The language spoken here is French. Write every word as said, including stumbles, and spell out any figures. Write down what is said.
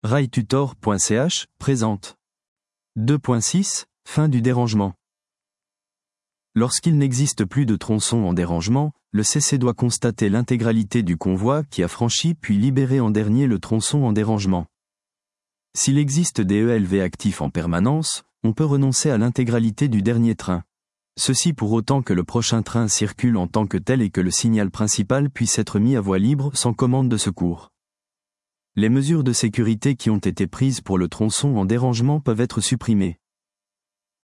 railtutor point c h présente. deux point six Fin du dérangement. Lorsqu'il n'existe plus de tronçon en dérangement, le C C doit constater l'intégralité du convoi qui a franchi puis libérer en dernier le tronçon en dérangement. S'il existe des E L V actifs en permanence, on peut renoncer à l'intégralité du dernier train. Ceci pour autant que le prochain train circule en tant que tel et que le signal principal puisse être mis à voie libre sans commande de secours. Les mesures de sécurité qui ont été prises pour le tronçon en dérangement peuvent être supprimées.